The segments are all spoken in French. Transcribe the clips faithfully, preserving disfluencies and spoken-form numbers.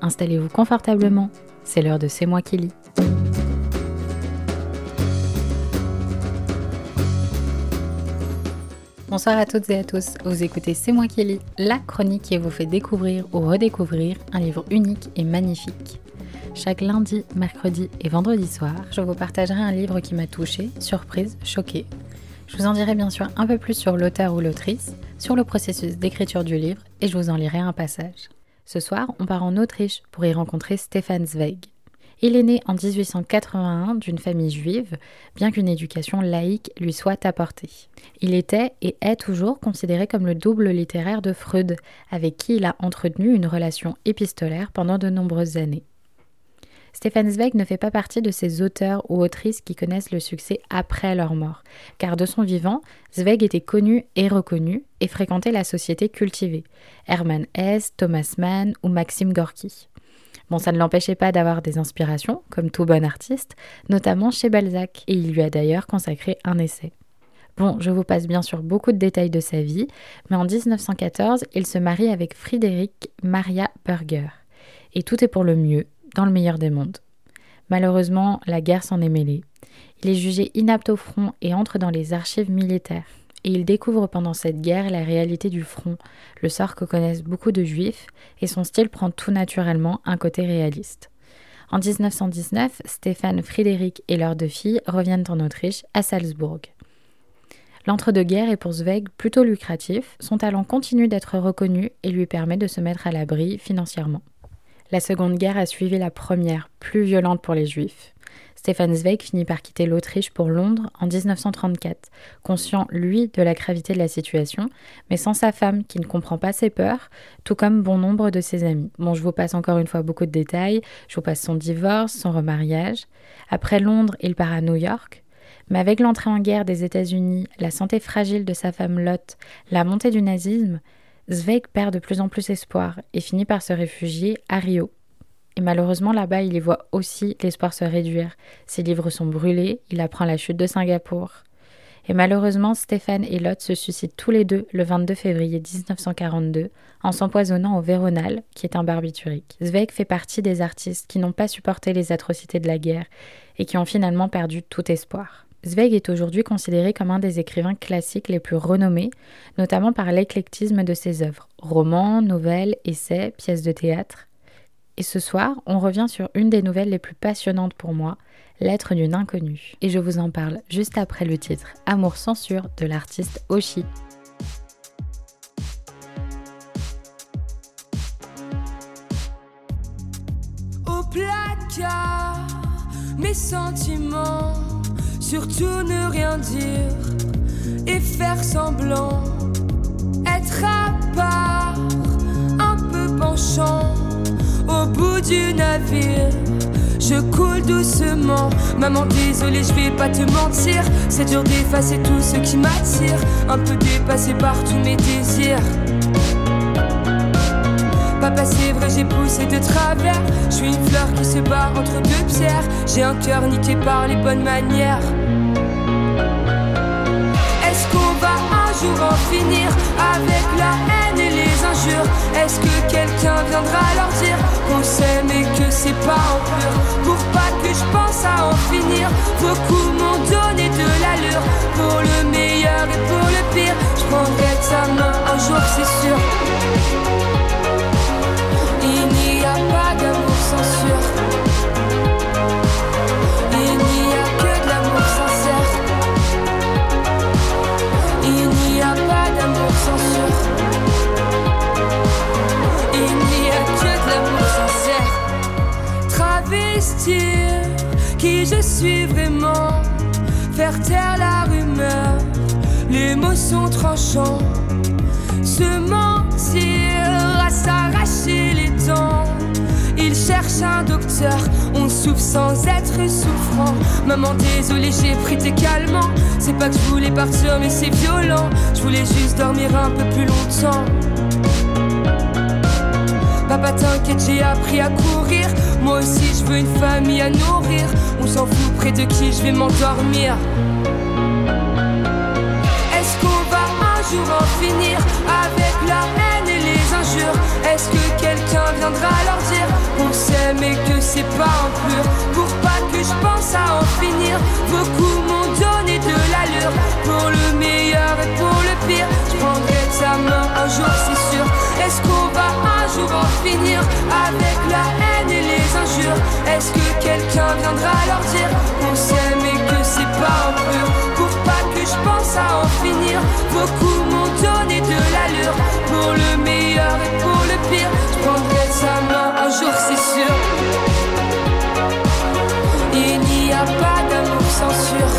installez-vous confortablement, c'est l'heure de C'est moi qui lis. Bonsoir à toutes et à tous, vous écoutez C'est moi qui lis, la chronique qui vous fait découvrir ou redécouvrir un livre unique et magnifique. Chaque lundi, mercredi et vendredi soir, je vous partagerai un livre qui m'a touchée, surprise, choquée. Je vous en dirai bien sûr un peu plus sur l'auteur ou l'autrice, sur le processus d'écriture du livre et je vous en lirai un passage. Ce soir, on part en Autriche pour y rencontrer Stefan Zweig. Il est né en dix-huit cent quatre-vingt-un d'une famille juive, bien qu'une éducation laïque lui soit apportée. Il était et est toujours considéré comme le double littéraire de Freud, avec qui il a entretenu une relation épistolaire pendant de nombreuses années. Stefan Zweig ne fait pas partie de ces auteurs ou autrices qui connaissent le succès après leur mort, car de son vivant, Zweig était connu et reconnu et fréquentait la société cultivée, Hermann Hesse, Thomas Mann ou Maxime Gorky. Bon, ça ne l'empêchait pas d'avoir des inspirations, comme tout bon artiste, notamment chez Balzac, et il lui a d'ailleurs consacré un essai. Bon, je vous passe bien sûr beaucoup de détails de sa vie, mais en dix-neuf cent quatorze, il se marie avec Friedrich Maria Berger. Et tout est pour le mieux, dans le meilleur des mondes. Malheureusement, la guerre s'en est mêlée. Il est jugé inapte au front et entre dans les archives militaires. Et il découvre pendant cette guerre la réalité du front, le sort que connaissent beaucoup de juifs, et son style prend tout naturellement un côté réaliste. En dix-neuf cent dix-neuf, Stefan, Friedrich et leurs deux filles reviennent en Autriche, à Salzbourg. L'entre-deux-guerres est pour Zweig plutôt lucratif, son talent continue d'être reconnu et lui permet de se mettre à l'abri financièrement. La Seconde Guerre a suivi la première, plus violente pour les Juifs. Stefan Zweig finit par quitter l'Autriche pour Londres en dix-neuf cent trente-quatre, conscient, lui, de la gravité de la situation, mais sans sa femme qui ne comprend pas ses peurs, tout comme bon nombre de ses amis. Bon, je vous passe encore une fois beaucoup de détails, je vous passe son divorce, son remariage. Après Londres, il part à New York, mais avec l'entrée en guerre des États-Unis, la santé fragile de sa femme Lotte, la montée du nazisme, Zweig perd de plus en plus espoir et finit par se réfugier à Rio. Et malheureusement, là-bas, il y voit aussi l'espoir se réduire. Ses livres sont brûlés, il apprend la chute de Singapour. Et malheureusement, Stefan et Lotte se suicident tous les deux le vingt-deux février dix-neuf cent quarante-deux en s'empoisonnant au Véronal, qui est un barbiturique. Zweig fait partie des artistes qui n'ont pas supporté les atrocités de la guerre et qui ont finalement perdu tout espoir. Zweig est aujourd'hui considéré comme un des écrivains classiques les plus renommés, notamment par l'éclectisme de ses œuvres, romans, nouvelles, essais, pièces de théâtre. Et ce soir, on revient sur une des nouvelles les plus passionnantes pour moi, Lettre d'une inconnue. Et je vous en parle juste après le titre Amour censure de l'artiste Oshi. Au placard, mes sentiments, surtout ne rien dire et faire semblant, être à part, un peu penchant. Au bout du navire, je coule doucement. Maman, désolée, je vais pas te mentir. C'est dur d'effacer tout ce qui m'attire. Un peu dépassé par tous mes désirs. Papa, c'est vrai, j'ai poussé de travers. Je suis une fleur qui se bat entre deux pierres. J'ai un cœur niqué par les bonnes manières. Est-ce qu'on va un jour en finir avec la haine et les injures? Est-ce que quelqu'un viendra leur dire qu'on s'aime et que c'est pas en pur? Pour pas que je pense à en finir, beaucoup m'ont donné de l'allure. Pour le meilleur et pour le pire, je prendrai ta main un jour, c'est sûr. Il n'y a pas d'amour censure. Il n'y a que de l'amour sincère. Il n'y a pas d'amour censure. Il n'y a que de l'amour sincère. Travestir qui je suis vraiment. Faire taire la rumeur. Les mots sont tranchants. Se mentir à s'arracher les dents. Il cherche un docteur, on souffre sans être souffrant. Maman, désolée, j'ai pris tes calmants. C'est pas que je voulais partir, mais c'est violent. Je voulais juste dormir un peu plus longtemps. Papa, t'inquiète, j'ai appris à courir. Moi aussi, je veux une famille à nourrir. On s'en fout près de qui je vais m'endormir. Est-ce qu'on va un jour en finir avec la haine et les injures? Est-ce que quelqu'un viendra leur dire qu'on c'est pas en pur. Pour pas que je pense à en finir. Beaucoup m'ont donné de l'allure. Pour le meilleur et pour le pire, je prendrai sa main un jour, c'est sûr. Est-ce qu'on va un jour en finir avec la haine et les injures? Est-ce que quelqu'un viendra leur dire qu'on s'aime et que c'est pas en pur? Pour pas que je pense à en finir. Beaucoup m'ont donné de l'allure. Pour le meilleur et pour le pire, je prendrai sa main un jour, c'est sûr. Il n'y a pas d'amour sans sûr.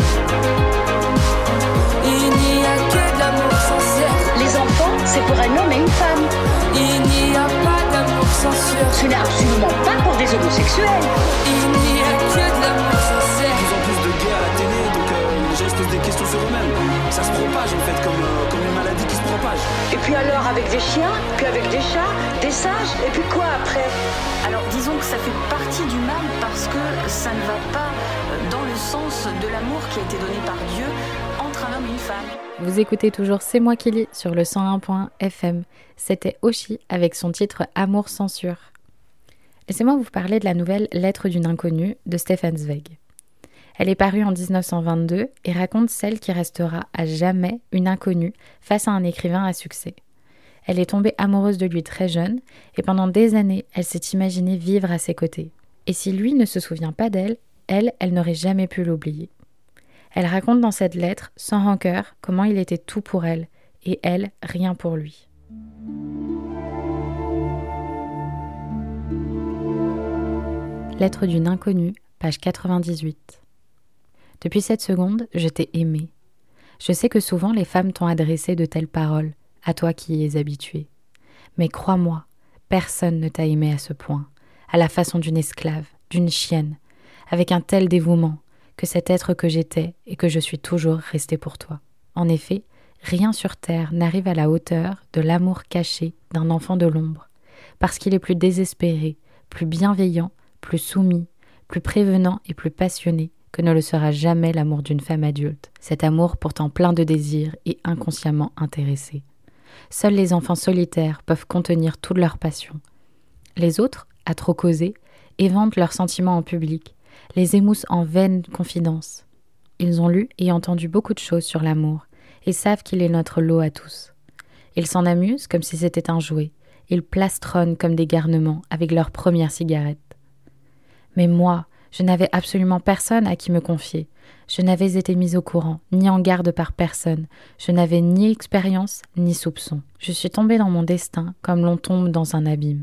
Il n'y a que de l'amour sincère. Les enfants, c'est pour un homme et une femme. Il n'y a pas d'amour sans sûr. Ce n'est absolument pas pour des homosexuels. Il n'y a que de l'amour sincère. De plus en plus de gays à la télé, donc euh, les gens se posent des questions sur eux-mêmes. Ça se propage en fait, comme, euh, comme une maladie qui se propage. Et puis alors avec des chiens, puis avec des chats, des singes, et puis quoi après? Alors disons que ça fait partie du mal parce que ça ne va pas dans le sens de l'amour qui a été donné par Dieu entre un homme et une femme. Vous écoutez toujours C'est moi qui lis sur le cent un point F M. C'était Oshi avec son titre Amour censure. Laissez-moi vous parler de la nouvelle Lettre d'une inconnue de Stefan Zweig. Elle est parue en dix-neuf cent vingt-deux et raconte celle qui restera à jamais une inconnue face à un écrivain à succès. Elle est tombée amoureuse de lui très jeune et pendant des années, elle s'est imaginée vivre à ses côtés. Et si lui ne se souvient pas d'elle, elle, elle n'aurait jamais pu l'oublier. Elle raconte dans cette lettre, sans rancœur, comment il était tout pour elle et elle, rien pour lui. Lettre d'une inconnue, page quatre-vingt-dix-huit. Depuis cette seconde, je t'ai aimé. Je sais que souvent les femmes t'ont adressé de telles paroles, à toi qui y es habitué. Mais crois-moi, personne ne t'a aimé à ce point, à la façon d'une esclave, d'une chienne, avec un tel dévouement, que cet être que j'étais et que je suis toujours resté pour toi. En effet, rien sur terre n'arrive à la hauteur de l'amour caché d'un enfant de l'ombre, parce qu'il est plus désespéré, plus bienveillant, plus soumis, plus prévenant et plus passionné que ne le sera jamais l'amour d'une femme adulte, cet amour pourtant plein de désirs et inconsciemment intéressé. Seuls les enfants solitaires peuvent contenir toute leur passion. Les autres, à trop causer, éventent leurs sentiments en public, les émoussent en vaines confidences. Ils ont lu et entendu beaucoup de choses sur l'amour et savent qu'il est notre lot à tous. Ils s'en amusent comme si c'était un jouet. Ils plastronnent comme des garnements avec leur première cigarette. Mais moi, je n'avais absolument personne à qui me confier. Je n'avais été mise au courant, ni en garde par personne. Je n'avais ni expérience, ni soupçon. Je suis tombée dans mon destin comme l'on tombe dans un abîme.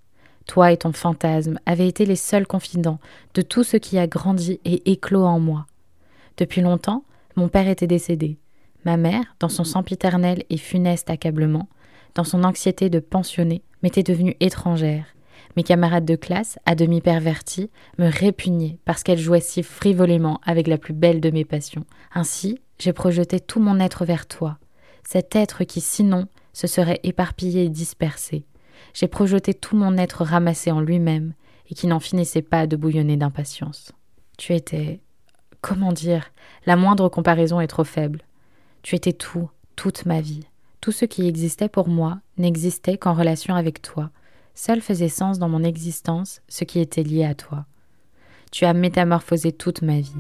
Toi et ton fantasme avaient été les seuls confidents de tout ce qui a grandi et éclos en moi. Depuis longtemps, mon père était décédé. Ma mère, dans son sempiternel et funeste accablement, dans son anxiété de pensionnée, m'était devenue étrangère. Mes camarades de classe, à demi pervertis, me répugnaient parce qu'elles jouaient si frivolement avec la plus belle de mes passions. Ainsi, j'ai projeté tout mon être vers toi, cet être qui, sinon, se serait éparpillé et dispersé. J'ai projeté tout mon être ramassé en lui-même et qui n'en finissait pas de bouillonner d'impatience. Tu étais, comment dire, la moindre comparaison est trop faible. Tu étais tout, toute ma vie. Tout ce qui existait pour moi n'existait qu'en relation avec toi. Seul faisait sens dans mon existence ce qui était lié à toi. Tu as métamorphosé toute ma vie.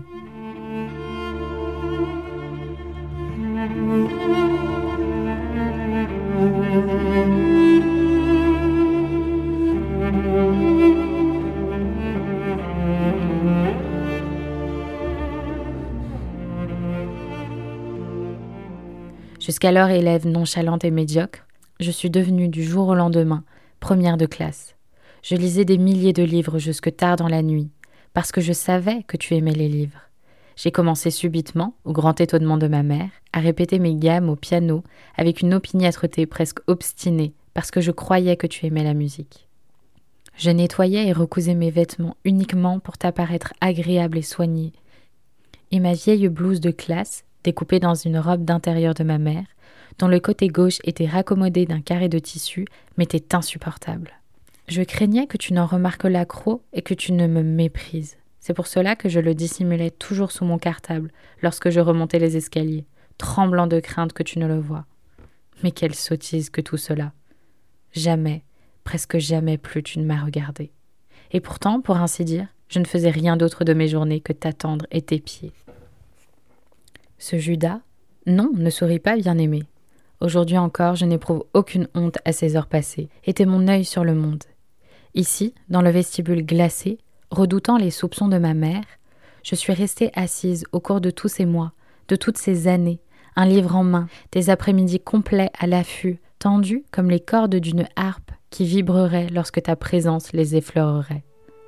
Jusqu'alors élève nonchalante et médiocre, je suis devenue du jour au lendemain première de classe. Je lisais des milliers de livres jusque tard dans la nuit, parce que je savais que tu aimais les livres. J'ai commencé subitement, au grand étonnement de ma mère, à répéter mes gammes au piano avec une opiniâtreté presque obstinée, parce que je croyais que tu aimais la musique. Je nettoyais et recousais mes vêtements uniquement pour t'apparaître agréable et soignée. Et ma vieille blouse de classe, découpée dans une robe d'intérieur de ma mère, dont le côté gauche était raccommodé d'un carré de tissu, m'était insupportable. Je craignais que tu n'en remarques l'accroc et que tu ne me méprises. C'est pour cela que je le dissimulais toujours sous mon cartable lorsque je remontais les escaliers, tremblant de crainte que tu ne le voies. Mais quelle sottise que tout cela! Jamais, presque jamais plus tu ne m'as regardé. Et pourtant, pour ainsi dire, je ne faisais rien d'autre de mes journées que t'attendre et t'épier. Ce Judas, non, ne sourit pas, bien-aimé. Aujourd'hui encore, je n'éprouve aucune honte à ces heures passées. Était mon œil sur le monde. Ici, dans le vestibule glacé, redoutant les soupçons de ma mère, je suis restée assise au cours de tous ces mois, de toutes ces années, un livre en main, des après-midi complets à l'affût, tendus comme les cordes d'une harpe qui vibrerait lorsque ta présence les effleurerait.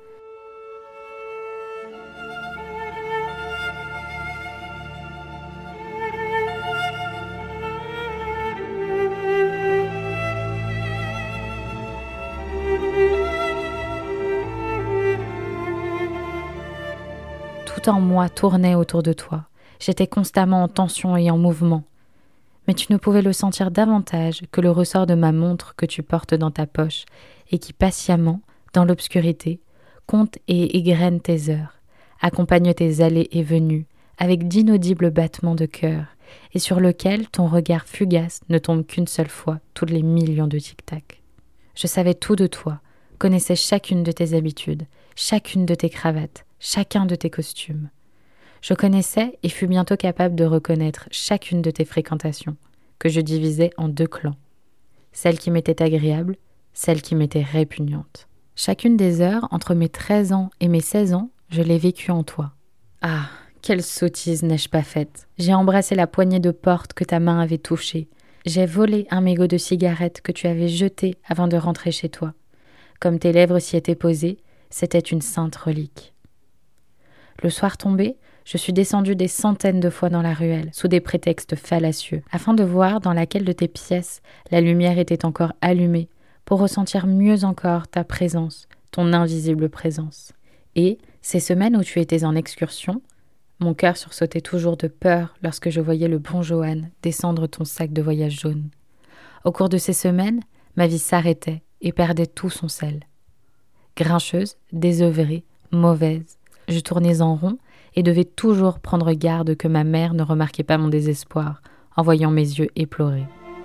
Tout en moi tournait autour de toi. J'étais constamment en tension et en mouvement. Mais tu ne pouvais le sentir davantage que le ressort de ma montre que tu portes dans ta poche et qui patiemment, dans l'obscurité, compte et égrène tes heures, accompagne tes allées et venues avec d'inaudibles battements de cœur et sur lequel ton regard fugace ne tombe qu'une seule fois tous les millions de tic-tac. Je savais tout de toi, connaissais chacune de tes habitudes, chacune de tes cravates, chacun de tes costumes. Je connaissais et fus bientôt capable de reconnaître chacune de tes fréquentations, que je divisais en deux clans. Celle qui m'était agréable, celle qui m'était répugnante. Chacune des heures entre mes treize ans et mes seize ans, je l'ai vécue en toi. Ah, quelle sottise n'ai-je pas faite. J'ai embrassé la poignée de porte que ta main avait touchée. J'ai volé un mégot de cigarette que tu avais jeté avant de rentrer chez toi. Comme tes lèvres s'y étaient posées, c'était une sainte relique. Le soir tombé, je suis descendue des centaines de fois dans la ruelle, sous des prétextes fallacieux, afin de voir dans laquelle de tes pièces la lumière était encore allumée, pour ressentir mieux encore ta présence, ton invisible présence. Et, ces semaines où tu étais en excursion, mon cœur sursautait toujours de peur lorsque je voyais le bon Johan descendre ton sac de voyage jaune. Au cours de ces semaines, ma vie s'arrêtait et perdait tout son sel. Grincheuse, désœuvrée, mauvaise, je tournais en rond et devais toujours prendre garde que ma mère ne remarquait pas mon désespoir en voyant mes yeux éplorés.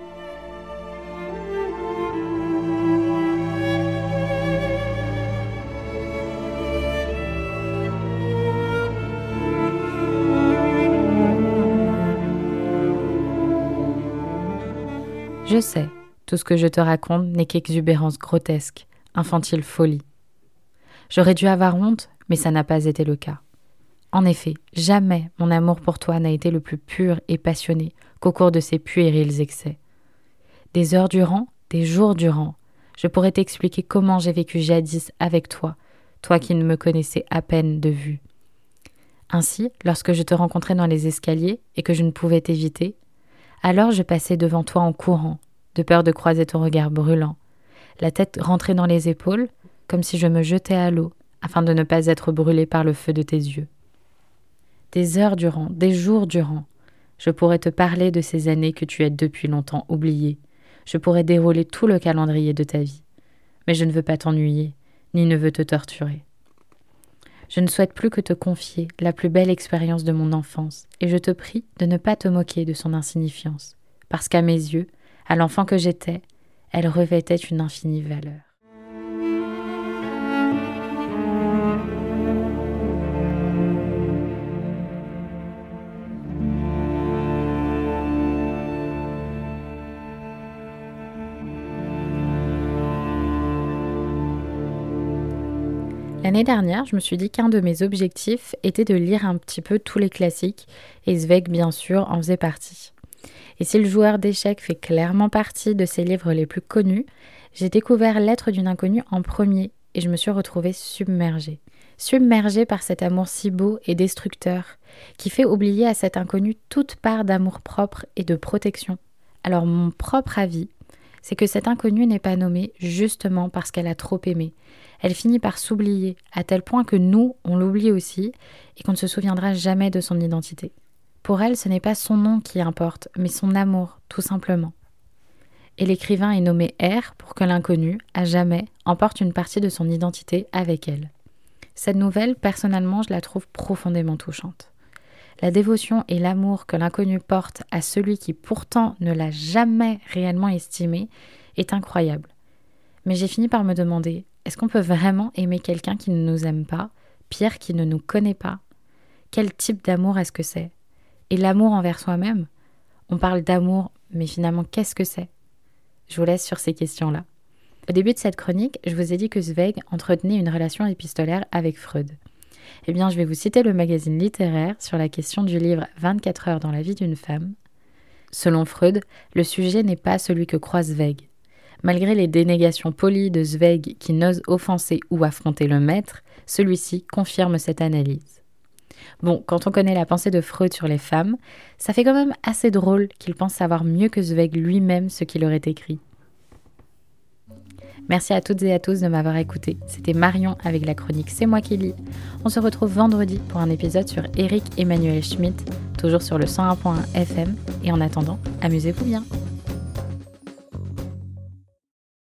Je sais, tout ce que je te raconte n'est qu'exubérance grotesque, infantile folie. J'aurais dû avoir honte, mais ça n'a pas été le cas. En effet, jamais mon amour pour toi n'a été le plus pur et passionné qu'au cours de ces puérils excès. Des heures durant, des jours durant, je pourrais t'expliquer comment j'ai vécu jadis avec toi, toi qui ne me connaissais à peine de vue. Ainsi, lorsque je te rencontrais dans les escaliers et que je ne pouvais t'éviter, alors je passais devant toi en courant, de peur de croiser ton regard brûlant, la tête rentrée dans les épaules, comme si je me jetais à l'eau, afin de ne pas être brûlée par le feu de tes yeux. Des heures durant, des jours durant, je pourrais te parler de ces années que tu as depuis longtemps oubliées. Je pourrais dérouler tout le calendrier de ta vie. Mais je ne veux pas t'ennuyer, ni ne veux te torturer. Je ne souhaite plus que te confier la plus belle expérience de mon enfance, et je te prie de ne pas te moquer de son insignifiance, parce qu'à mes yeux, à l'enfant que j'étais, elle revêtait une infinie valeur. L'année dernière, je me suis dit qu'un de mes objectifs était de lire un petit peu tous les classiques, et Zweig, bien sûr, en faisait partie. Et si le joueur d'échecs fait clairement partie de ses livres les plus connus, j'ai découvert Lettre d'une inconnue en premier, et je me suis retrouvée submergée. Submergée par cet amour si beau et destructeur, qui fait oublier à cet inconnu toute part d'amour-propre et de protection. Alors mon propre avis, c'est que cette inconnue n'est pas nommée justement parce qu'elle a trop aimé. Elle finit par s'oublier, à tel point que nous, on l'oublie aussi, et qu'on ne se souviendra jamais de son identité. Pour elle, ce n'est pas son nom qui importe, mais son amour, tout simplement. Et l'écrivain est nommé R pour que l'inconnu, à jamais, emporte une partie de son identité avec elle. Cette nouvelle, personnellement, je la trouve profondément touchante. La dévotion et l'amour que l'inconnu porte à celui qui pourtant ne l'a jamais réellement estimé est incroyable. Mais j'ai fini par me demander Est-ce qu'on peut vraiment aimer quelqu'un qui ne nous aime pas, pire qui ne nous connaît pas ? Quel type d'amour est-ce que c'est ? Et l'amour envers soi-même ? On parle d'amour, mais finalement, qu'est-ce que c'est ? Je vous laisse sur ces questions-là. Au début de cette chronique, je vous ai dit que Zweig entretenait une relation épistolaire avec Freud. Eh bien, je vais vous citer le magazine littéraire sur la question du livre vingt-quatre heures dans la vie d'une femme. Selon Freud, le sujet n'est pas celui que croit Zweig. Malgré les dénégations polies de Zweig qui n'ose offenser ou affronter le maître, celui-ci confirme cette analyse. Bon, quand on connaît la pensée de Freud sur les femmes, ça fait quand même assez drôle qu'il pense savoir mieux que Zweig lui-même ce qu'il aurait écrit. Merci à toutes et à tous de m'avoir écouté. C'était Marion avec la chronique C'est moi qui lis. On se retrouve vendredi pour un épisode sur Éric Emmanuel Schmitt, toujours sur le cent un point un F M. Et en attendant, amusez-vous bien.